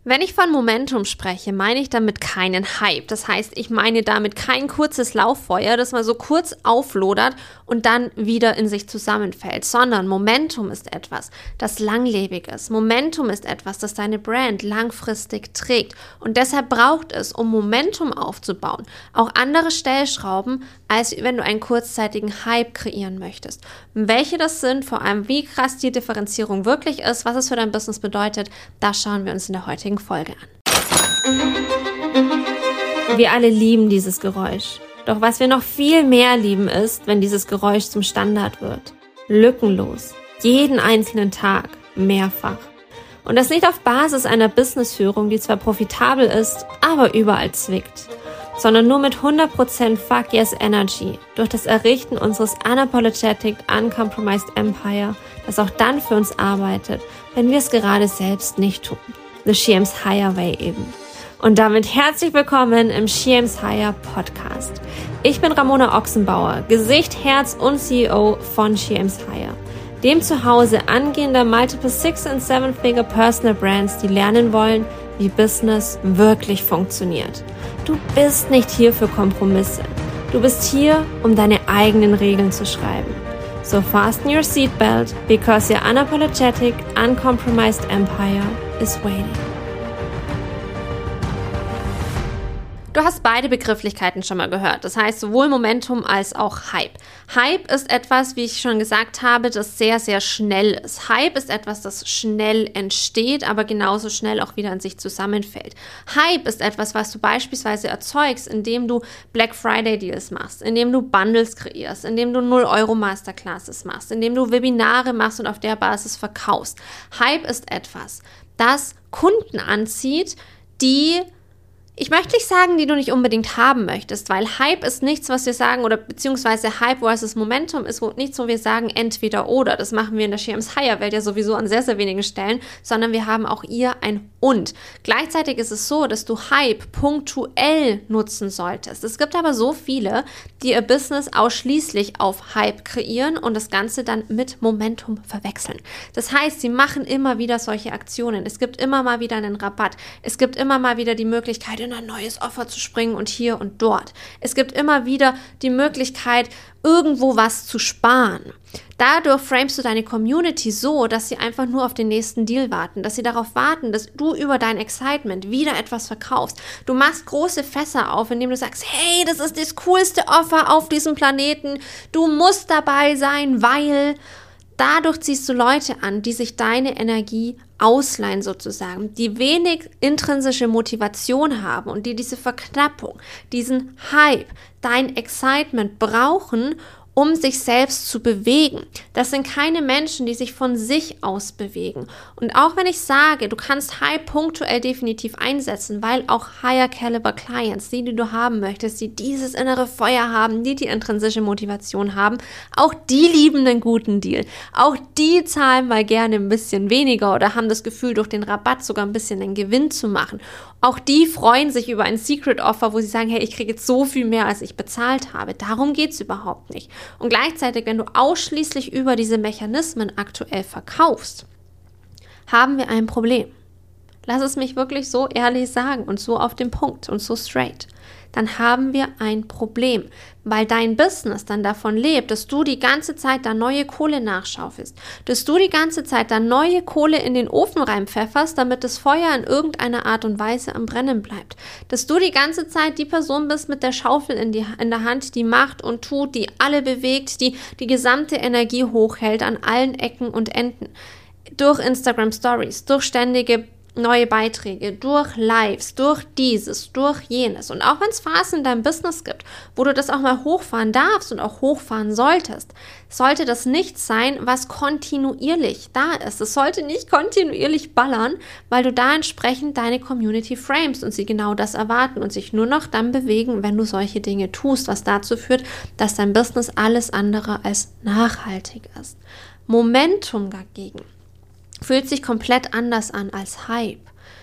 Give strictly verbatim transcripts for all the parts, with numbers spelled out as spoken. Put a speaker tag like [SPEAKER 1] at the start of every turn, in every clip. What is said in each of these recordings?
[SPEAKER 1] Wenn ich von Momentum spreche, meine ich damit keinen Hype. Das heißt, ich meine damit kein kurzes Lauffeuer, das mal so kurz auflodert und dann wieder in sich zusammenfällt, sondern Momentum ist etwas, das langlebig ist. Momentum ist etwas, das deine Brand langfristig trägt. Und deshalb braucht es, um Momentum aufzubauen, auch andere Stellschrauben, als wenn du einen kurzzeitigen Hype kreieren möchtest. Und welche das sind, vor allem wie krass die Differenzierung wirklich ist, was es für dein Business bedeutet, das schauen wir uns in der heutigen Folge an. Wir alle lieben dieses Geräusch. Doch was wir noch viel mehr lieben ist, wenn dieses Geräusch zum Standard wird. Lückenlos. Jeden einzelnen Tag. Mehrfach. Und das nicht auf Basis einer Businessführung, die zwar profitabel ist, aber überall zwickt. Sondern nur mit hundert Prozent Fuck Yes Energy durch das Errichten unseres Unapologetic, Uncompromised Empire, das auch dann für uns arbeitet, wenn wir es gerade selbst nicht tun. The She Aims Higher Way eben. Und damit herzlich willkommen im She Aims Higher Podcast. Ich bin Ramona Ochsenbauer, Gesicht, Herz und C E O von She Aims Higher, dem Zuhause angehender Multiple Six- und Seven-Figure Personal Brands, die lernen wollen, wie Business wirklich funktioniert. Du bist nicht hier für Kompromisse. Du bist hier, um deine eigenen Regeln zu schreiben. So fasten your seatbelt, because your unapologetic, uncompromised empire is waiting. Du hast beide Begrifflichkeiten schon mal gehört. Das heißt sowohl Momentum als auch Hype. Hype ist etwas, wie ich schon gesagt habe, das sehr, sehr schnell ist. Hype ist etwas, das schnell entsteht, aber genauso schnell auch wieder in sich zusammenfällt. Hype ist etwas, was du beispielsweise erzeugst, indem du Black Friday Deals machst, indem du Bundles kreierst, indem du null Euro Masterclasses machst, indem du Webinare machst und auf der Basis verkaufst. Hype ist etwas, das Kunden anzieht, die Ich möchte nicht sagen, die du nicht unbedingt haben möchtest, weil Hype ist nichts, was wir sagen, oder beziehungsweise Hype versus Momentum ist nichts, wo wir sagen entweder oder. Das machen wir in der She Aims Higher Welt ja sowieso an sehr, sehr wenigen Stellen, sondern wir haben auch ihr ein Und. Gleichzeitig ist es so, dass du Hype punktuell nutzen solltest. Es gibt aber so viele, die ihr Business ausschließlich auf Hype kreieren und das Ganze dann mit Momentum verwechseln. Das heißt, sie machen immer wieder solche Aktionen. Es gibt immer mal wieder einen Rabatt. Es gibt immer mal wieder die Möglichkeit, in ein neues Offer zu springen und hier und dort. Es gibt immer wieder die Möglichkeit, irgendwo was zu sparen. Dadurch framest du deine Community so, dass sie einfach nur auf den nächsten Deal warten, dass sie darauf warten, dass du über dein Excitement wieder etwas verkaufst. Du machst große Fässer auf, indem du sagst, hey, das ist das coolste Offer auf diesem Planeten, du musst dabei sein, weil... Dadurch ziehst du Leute an, die sich deine Energie ausleihen sozusagen, die wenig intrinsische Motivation haben und die diese Verknappung, diesen Hype, dein Excitement brauchen, um sich selbst zu bewegen. Das sind keine Menschen, die sich von sich aus bewegen. Und auch wenn ich sage, du kannst Hype punktuell definitiv einsetzen, weil auch Higher Caliber Clients, die, die du haben möchtest, die dieses innere Feuer haben, die die intrinsische Motivation haben, auch die lieben einen guten Deal. Auch die zahlen mal gerne ein bisschen weniger oder haben das Gefühl, durch den Rabatt sogar ein bisschen einen Gewinn zu machen. Auch die freuen sich über ein Secret Offer, wo sie sagen, hey, ich kriege jetzt so viel mehr, als ich bezahlt habe. Darum geht es überhaupt nicht. Und gleichzeitig, wenn du ausschließlich über diese Mechanismen aktuell verkaufst, haben wir ein Problem. Lass es mich wirklich so ehrlich sagen und so auf den Punkt und so straight. Dann haben wir ein Problem, weil dein Business dann davon lebt, dass du die ganze Zeit da neue Kohle nachschaufelst, dass du die ganze Zeit da neue Kohle in den Ofen reinpfefferst, damit das Feuer in irgendeiner Art und Weise am Brennen bleibt, dass du die ganze Zeit die Person bist mit der Schaufel in, die, in der Hand, die macht und tut, die alle bewegt, die die gesamte Energie hochhält an allen Ecken und Enden, durch Instagram Stories, durch ständige neue Beiträge, durch Lives, durch dieses, durch jenes. Und auch wenn es Phasen in deinem Business gibt, wo du das auch mal hochfahren darfst und auch hochfahren solltest, sollte das nichts sein, was kontinuierlich da ist. Es sollte nicht kontinuierlich ballern, weil du da entsprechend deine Community framest und sie genau das erwarten und sich nur noch dann bewegen, wenn du solche Dinge tust, was dazu führt, dass dein Business alles andere als nachhaltig ist. Momentum dagegen fühlt sich komplett anders an als Hype.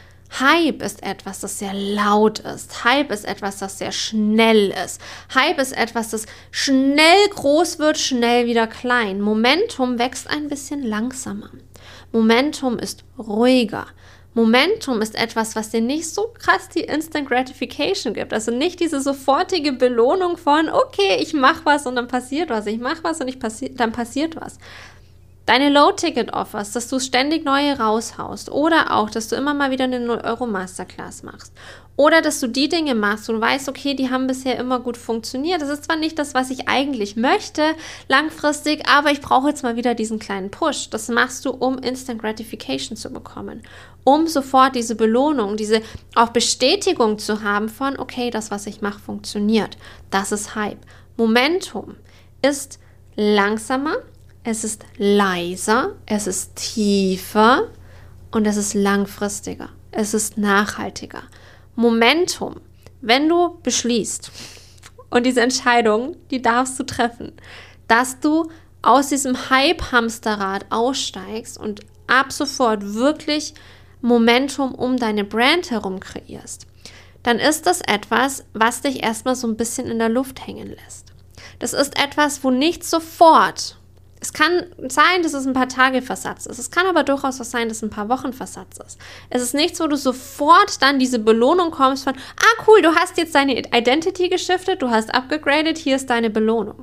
[SPEAKER 1] Hype ist etwas, das sehr laut ist. Hype ist etwas, das sehr schnell ist. Hype ist etwas, das schnell groß wird, schnell wieder klein. Momentum wächst ein bisschen langsamer. Momentum ist ruhiger. Momentum ist etwas, was dir nicht so krass die Instant Gratification gibt. Also nicht diese sofortige Belohnung von, okay, ich mache was und dann passiert was. Ich mache was und ich passi- dann passiert was. Deine Low-Ticket-Offers, dass du ständig neue raushaust oder auch, dass du immer mal wieder eine null Euro Masterclass machst oder dass du die Dinge machst und weißt, okay, die haben bisher immer gut funktioniert. Das ist zwar nicht das, was ich eigentlich möchte langfristig, aber ich brauche jetzt mal wieder diesen kleinen Push. Das machst du, um Instant Gratification zu bekommen, um sofort diese Belohnung, diese auch Bestätigung zu haben von, okay, das, was ich mache, funktioniert. Das ist Hype. Momentum ist langsamer, es ist leiser, es ist tiefer und es ist langfristiger. Es ist nachhaltiger. Momentum, wenn du beschließt, und diese Entscheidung, die darfst du treffen, dass du aus diesem Hype-Hamsterrad aussteigst und ab sofort wirklich Momentum um deine Brand herum kreierst, dann ist das etwas, was dich erstmal so ein bisschen in der Luft hängen lässt. Das ist etwas, wo nicht sofort. Es kann sein, dass es ein paar Tage Versatz ist. Es kann aber durchaus auch sein, dass es ein paar Wochen Versatz ist. Es ist nichts, wo du sofort dann diese Belohnung kommst von, ah cool, du hast jetzt deine Identity geschiftet, du hast upgegradet, hier ist deine Belohnung.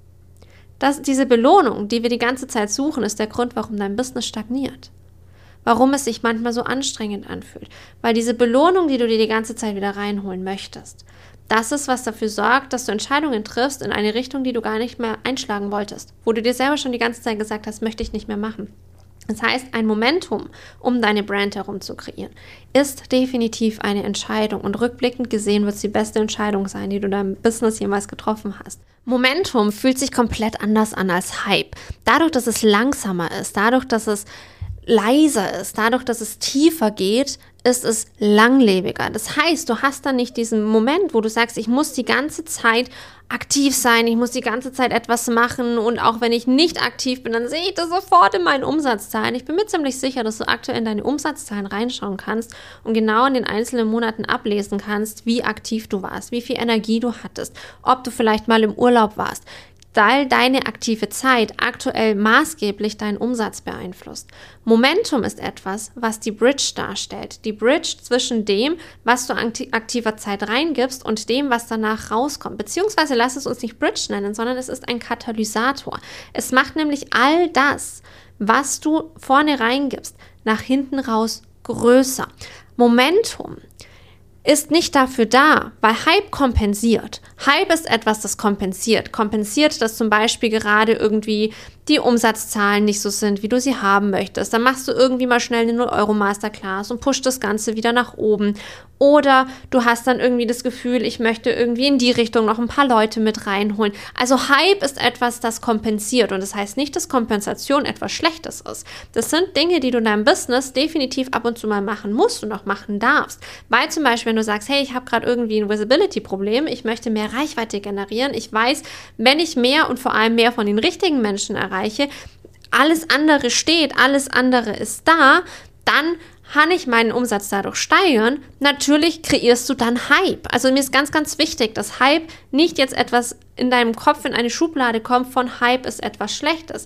[SPEAKER 1] Das, diese Belohnung, die wir die ganze Zeit suchen, ist der Grund, warum dein Business stagniert. Warum es sich manchmal so anstrengend anfühlt. Weil diese Belohnung, die du dir die ganze Zeit wieder reinholen möchtest, das ist, was dafür sorgt, dass du Entscheidungen triffst in eine Richtung, die du gar nicht mehr einschlagen wolltest, wo du dir selber schon die ganze Zeit gesagt hast, möchte ich nicht mehr machen. Das heißt, ein Momentum, um deine Brand herum zu kreieren, ist definitiv eine Entscheidung und rückblickend gesehen wird es die beste Entscheidung sein, die du in deinem Business jemals getroffen hast. Momentum fühlt sich komplett anders an als Hype. Dadurch, dass es langsamer ist, dadurch, dass es leiser ist, dadurch, dass es tiefer geht, ist es langlebiger. Das heißt, du hast dann nicht diesen Moment, wo du sagst, ich muss die ganze Zeit aktiv sein, ich muss die ganze Zeit etwas machen und auch wenn ich nicht aktiv bin, dann sehe ich das sofort in meinen Umsatzzahlen. Ich bin mir ziemlich sicher, dass du aktuell in deine Umsatzzahlen reinschauen kannst und genau in den einzelnen Monaten ablesen kannst, wie aktiv du warst, wie viel Energie du hattest, ob du vielleicht mal im Urlaub warst. Weil deine aktive Zeit aktuell maßgeblich deinen Umsatz beeinflusst. Momentum ist etwas, was die Bridge darstellt. Die Bridge zwischen dem, was du an aktiver Zeit reingibst und dem, was danach rauskommt. Beziehungsweise lass es uns nicht Bridge nennen, sondern es ist ein Katalysator. Es macht nämlich all das, was du vorne reingibst, nach hinten raus größer. Momentum ist nicht dafür da, weil Hype kompensiert. Hype ist etwas, das kompensiert. Kompensiert, dass zum Beispiel gerade irgendwie die Umsatzzahlen nicht so sind, wie du sie haben möchtest. Dann machst du irgendwie mal schnell eine null Euro Masterclass und pusht das Ganze wieder nach oben. Oder du hast dann irgendwie das Gefühl, ich möchte irgendwie in die Richtung noch ein paar Leute mit reinholen. Also Hype ist etwas, das kompensiert. Und das heißt nicht, dass Kompensation etwas Schlechtes ist. Das sind Dinge, die du in deinem Business definitiv ab und zu mal machen musst und auch machen darfst. Weil zum Beispiel, wenn du sagst, hey, ich habe gerade irgendwie ein Visibility-Problem, ich möchte mehr Reichweite generieren. Ich weiß, wenn ich mehr und vor allem mehr von den richtigen Menschen erreiche, alles andere steht, alles andere ist da, dann kann ich meinen Umsatz dadurch steigern. Natürlich kreierst du dann Hype. Also mir ist ganz, ganz wichtig, dass Hype nicht jetzt etwas in deinem Kopf in eine Schublade kommt von Hype ist etwas Schlechtes.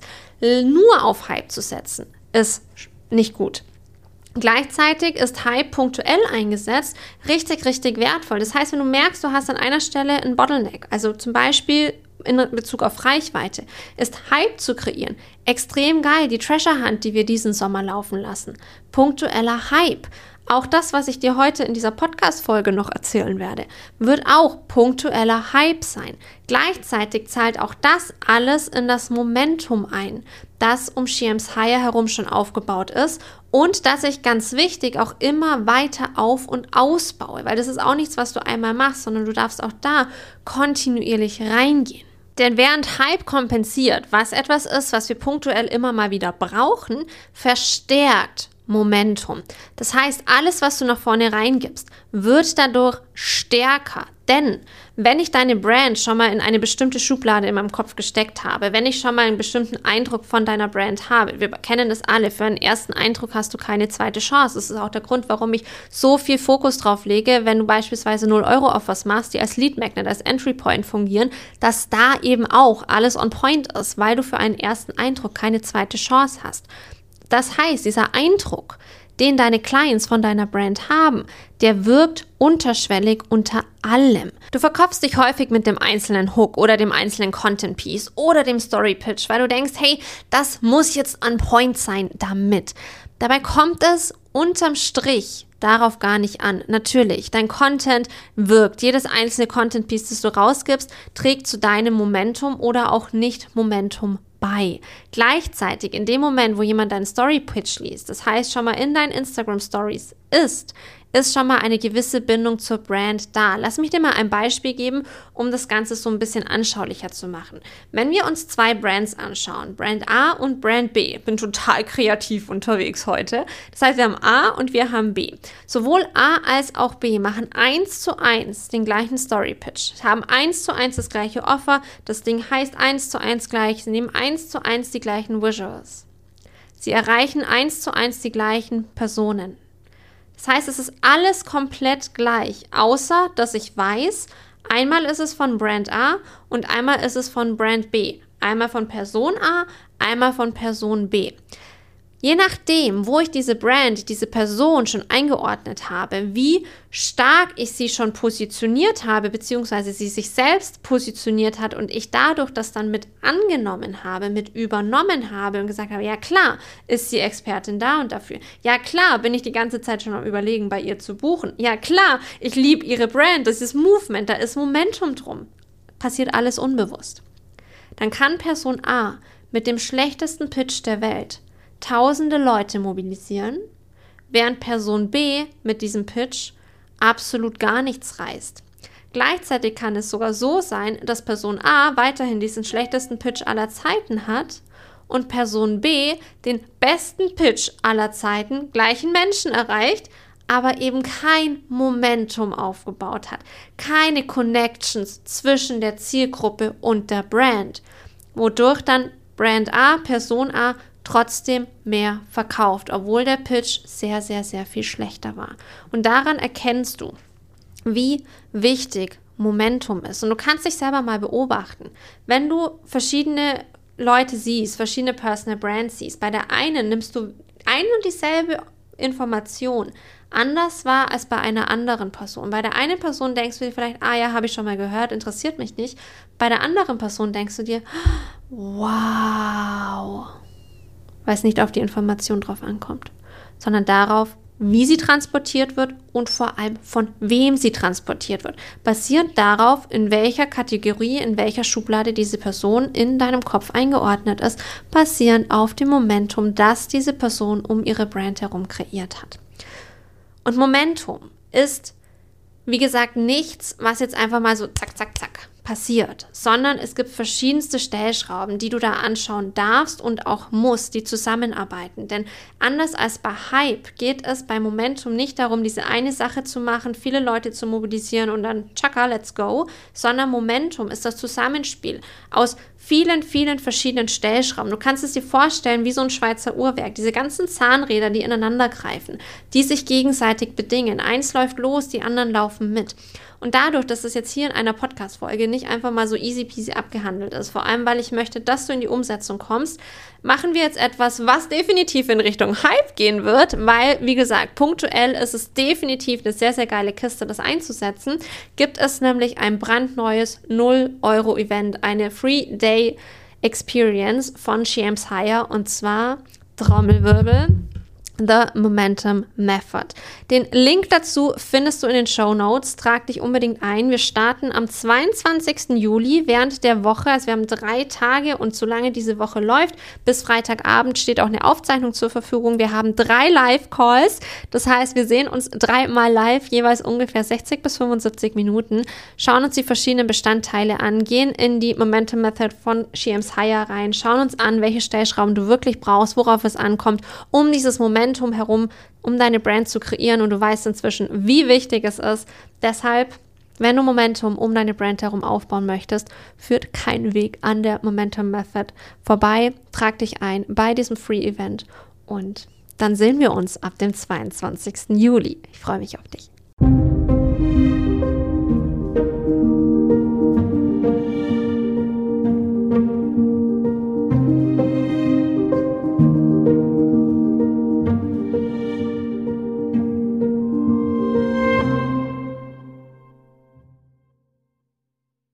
[SPEAKER 1] Nur auf Hype zu setzen, ist nicht gut. Gleichzeitig ist Hype punktuell eingesetzt richtig, richtig wertvoll. Das heißt, wenn du merkst, du hast an einer Stelle einen Bottleneck, also zum Beispiel in Bezug auf Reichweite, ist Hype zu kreieren extrem geil. Die Treasure Hunt, die wir diesen Sommer laufen lassen. Punktueller Hype. Auch das, was ich dir heute in dieser Podcast-Folge noch erzählen werde, wird auch punktueller Hype sein. Gleichzeitig zahlt auch das alles in das Momentum ein, das um She Aims Higher herum schon aufgebaut ist und das ich ganz wichtig auch immer weiter auf- und ausbaue, weil das ist auch nichts, was du einmal machst, sondern du darfst auch da kontinuierlich reingehen. Denn während Hype kompensiert, was etwas ist, was wir punktuell immer mal wieder brauchen, verstärkt Momentum. Das heißt, alles, was du nach vorne reingibst, wird dadurch stärker. Denn wenn ich deine Brand schon mal in eine bestimmte Schublade in meinem Kopf gesteckt habe, wenn ich schon mal einen bestimmten Eindruck von deiner Brand habe, wir kennen das alle, für einen ersten Eindruck hast du keine zweite Chance. Das ist auch der Grund, warum ich so viel Fokus drauf lege, wenn du beispielsweise null Euro auf was machst, die als Lead Magnet, als Entry Point fungieren, dass da eben auch alles on point ist, weil du für einen ersten Eindruck keine zweite Chance hast. Das heißt, dieser Eindruck, den deine Clients von deiner Brand haben, der wirkt unterschwellig unter allem. Du verkaufst dich häufig mit dem einzelnen Hook oder dem einzelnen Content Piece oder dem Story Pitch, weil du denkst, hey, das muss jetzt on point sein damit. Dabei kommt es unterm Strich darauf gar nicht an. Natürlich, dein Content wirkt. Jedes einzelne Content Piece, das du rausgibst, trägt zu deinem Momentum oder auch nicht Momentum bei. Gleichzeitig, in dem Moment, wo jemand deinen Story Pitch liest, das heißt schon mal in deinen Instagram Stories ist, ist schon mal eine gewisse Bindung zur Brand da. Lass mich dir mal ein Beispiel geben, um das Ganze so ein bisschen anschaulicher zu machen. Wenn wir uns zwei Brands anschauen, Brand A und Brand B, bin total kreativ unterwegs heute. Das heißt, wir haben A und wir haben B. Sowohl A als auch B machen eins zu eins den gleichen Story Pitch, haben eins zu eins das gleiche Offer, das Ding heißt eins zu eins gleich, sie nehmen eins zu eins die gleichen Visuals. Sie erreichen eins zu eins die gleichen Personen. Das heißt, es ist alles komplett gleich, außer dass ich weiß, einmal ist es von Brand A und einmal ist es von Brand B. Einmal von Person A, einmal von Person B. Je nachdem, wo ich diese Brand, diese Person schon eingeordnet habe, wie stark ich sie schon positioniert habe, beziehungsweise sie sich selbst positioniert hat und ich dadurch das dann mit angenommen habe, mit übernommen habe und gesagt habe, ja klar, ist sie Expertin da und dafür. Ja klar, bin ich die ganze Zeit schon am Überlegen, bei ihr zu buchen. Ja klar, ich liebe ihre Brand, das ist Movement, da ist Momentum drum. Passiert alles unbewusst. Dann kann Person A mit dem schlechtesten Pitch der Welt tausende Leute mobilisieren, während Person B mit diesem Pitch absolut gar nichts reißt. Gleichzeitig kann es sogar so sein, dass Person A weiterhin diesen schlechtesten Pitch aller Zeiten hat und Person B den besten Pitch aller Zeiten, gleichen Menschen erreicht, aber eben kein Momentum aufgebaut hat, keine Connections zwischen der Zielgruppe und der Brand, wodurch dann Brand A, Person A trotzdem mehr verkauft, obwohl der Pitch sehr, sehr, sehr viel schlechter war. Und daran erkennst du, wie wichtig Momentum ist. Und du kannst dich selber mal beobachten. Wenn du verschiedene Leute siehst, verschiedene Personal Brands siehst, bei der einen nimmst du ein und dieselbe Information anders wahr als bei einer anderen Person. Bei der einen Person denkst du dir vielleicht, ah ja, habe ich schon mal gehört, interessiert mich nicht. Bei der anderen Person denkst du dir, wow, weil es nicht auf die Information drauf ankommt, sondern darauf, wie sie transportiert wird und vor allem von wem sie transportiert wird. Basierend darauf, in welcher Kategorie, in welcher Schublade diese Person in deinem Kopf eingeordnet ist, basierend auf dem Momentum, das diese Person um ihre Brand herum kreiert hat. Und Momentum ist, wie gesagt, nichts, was jetzt einfach mal so zack, zack, zack passiert, sondern es gibt verschiedenste Stellschrauben, die du da anschauen darfst und auch musst, die zusammenarbeiten. Denn anders als bei Hype geht es bei Momentum nicht darum, diese eine Sache zu machen, viele Leute zu mobilisieren und dann tschakka, let's go, sondern Momentum ist das Zusammenspiel aus vielen, vielen verschiedenen Stellschrauben. Du kannst es dir vorstellen wie so ein Schweizer Uhrwerk, diese ganzen Zahnräder, die ineinander greifen, die sich gegenseitig bedingen. Eins läuft los, die anderen laufen mit. Und dadurch, dass es jetzt hier in einer Podcast-Folge nicht einfach mal so easy peasy abgehandelt ist, vor allem, weil ich möchte, dass du in die Umsetzung kommst, machen wir jetzt etwas, was definitiv in Richtung Hype gehen wird, weil, wie gesagt, punktuell ist es definitiv eine sehr, sehr geile Kiste, das einzusetzen. Gibt es nämlich ein brandneues null Euro Event, eine Free-Day Experience von James Hire und zwar, Trommelwirbel, The Momentum Method. Den Link dazu findest du in den Shownotes. Trag dich unbedingt ein. Wir starten am zweiundzwanzigsten Juli während der Woche. Also wir haben drei Tage und solange diese Woche läuft, bis Freitagabend steht auch eine Aufzeichnung zur Verfügung. Wir haben drei Live-Calls. Das heißt, wir sehen uns dreimal live, jeweils ungefähr sechzig bis fünfundsiebzig Minuten. Schauen uns die verschiedenen Bestandteile an, gehen in die Momentum Method von James Hire rein, schauen uns an, welche Stellschrauben du wirklich brauchst, worauf es ankommt, um dieses Momentum herum, um deine Brand zu kreieren und du weißt inzwischen, wie wichtig es ist. Deshalb, wenn du Momentum um deine Brand herum aufbauen möchtest, führt kein Weg an der Momentum Method vorbei. Trag dich ein bei diesem Free-Event und dann sehen wir uns ab dem zweiundzwanzigsten Juli. Ich freue mich auf dich.